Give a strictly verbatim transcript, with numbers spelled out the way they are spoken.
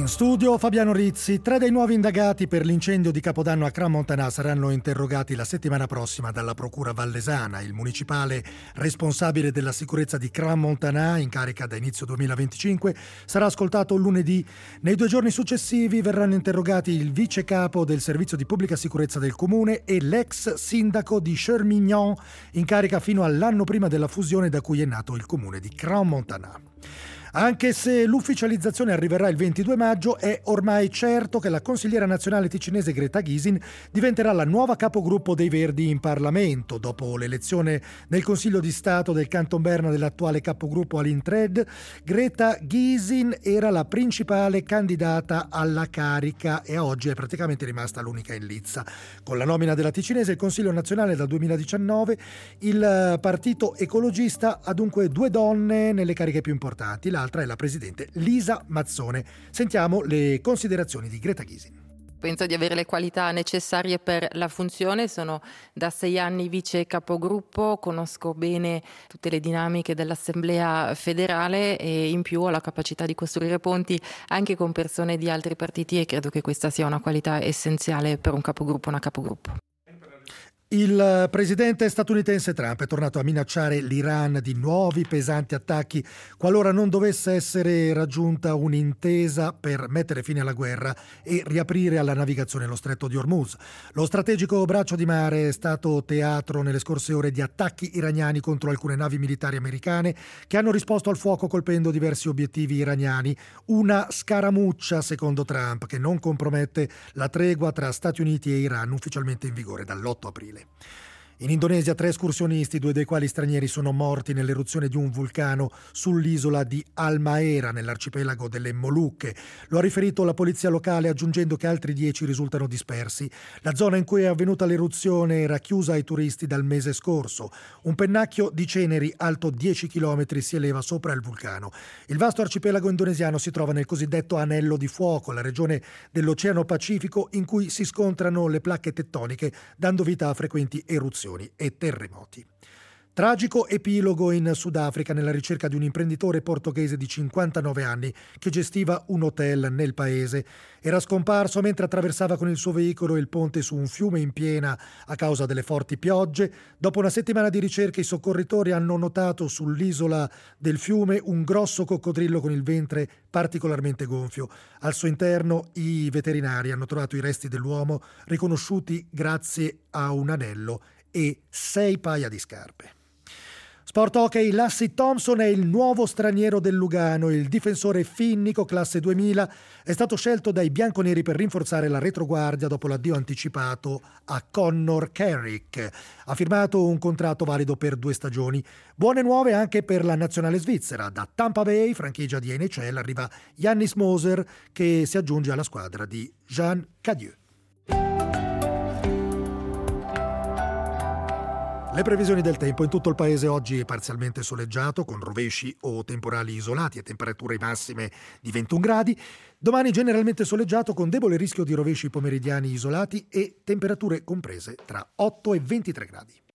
In studio Fabiano Rizzi. Tre dei nuovi indagati per l'incendio di Capodanno a Crans-Montana saranno interrogati la settimana prossima dalla Procura Vallesana. Il municipale responsabile della sicurezza di Crans-Montana, in carica da inizio duemilaventicinque, sarà ascoltato lunedì. Nei due giorni successivi verranno interrogati il vice capo del servizio di pubblica sicurezza del comune e l'ex sindaco di Chermignon, in carica fino all'anno prima della fusione da cui è nato il comune di Crans-Montana. Anche se l'ufficializzazione arriverà il ventidue maggio, è ormai certo che la consigliera nazionale ticinese Greta Gysin diventerà la nuova capogruppo dei Verdi in Parlamento. Dopo l'elezione nel Consiglio di Stato del Canton Berna dell'attuale capogruppo Aline Tred, Greta Gysin era la principale candidata alla carica e a oggi è praticamente rimasta l'unica in lizza. Con la nomina della ticinese, il Consiglio nazionale dal duemiladiciannove, il partito ecologista ha dunque due donne nelle cariche più importanti. L'altra è la presidente Lisa Mazzone. Sentiamo le considerazioni di Greta Gysin. Penso di avere le qualità necessarie per la funzione, sono da sei anni vice capogruppo, conosco bene tutte le dinamiche dell'Assemblea federale e in più ho la capacità di costruire ponti anche con persone di altri partiti e credo che questa sia una qualità essenziale per un capogruppo, una capogruppo. Il presidente statunitense Trump è tornato a minacciare l'Iran di nuovi pesanti attacchi qualora non dovesse essere raggiunta un'intesa per mettere fine alla guerra e riaprire alla navigazione lo stretto di Hormuz. Lo strategico braccio di mare è stato teatro nelle scorse ore di attacchi iraniani contro alcune navi militari americane che hanno risposto al fuoco colpendo diversi obiettivi iraniani. Una scaramuccia, secondo Trump, che non compromette la tregua tra Stati Uniti e Iran ufficialmente in vigore dall'otto aprile. In Indonesia tre escursionisti, due dei quali stranieri, sono morti nell'eruzione di un vulcano sull'isola di Halmahera, nell'arcipelago delle Molucche. Lo ha riferito la polizia locale, aggiungendo che altri dieci risultano dispersi. La zona in cui è avvenuta l'eruzione era chiusa ai turisti dal mese scorso. Un pennacchio di ceneri alto dieci chilometri si eleva sopra il vulcano. Il vasto arcipelago indonesiano si trova nel cosiddetto Anello di Fuoco, la regione dell'Oceano Pacifico in cui si scontrano le placche tettoniche, dando vita a frequenti eruzioni e terremoti. Tragico epilogo in Sudafrica nella ricerca di un imprenditore portoghese di cinquantanove anni che gestiva un hotel nel paese. Era scomparso mentre attraversava con il suo veicolo il ponte su un fiume in piena a causa delle forti piogge. Dopo una settimana di ricerche, i soccorritori hanno notato sull'isola del fiume un grosso coccodrillo con il ventre particolarmente gonfio. Al suo interno i veterinari hanno trovato i resti dell'uomo, riconosciuti grazie a un anello e sei paia di scarpe. Sport hockey, Lassie Thompson è il nuovo straniero del Lugano. Il difensore finnico classe duemila è stato scelto dai bianconeri per rinforzare la retroguardia dopo l'addio anticipato a Connor Carrick. Ha firmato un contratto valido per due stagioni. Buone nuove anche per la nazionale svizzera. Da Tampa Bay, franchigia di N H L, arriva Yannis Moser, che si aggiunge alla squadra di Jean Cadieux. Le previsioni del tempo: in tutto il paese oggi è parzialmente soleggiato con rovesci o temporali isolati e temperature massime di ventuno gradi. Domani generalmente soleggiato con debole rischio di rovesci pomeridiani isolati e temperature comprese tra otto e ventitré gradi.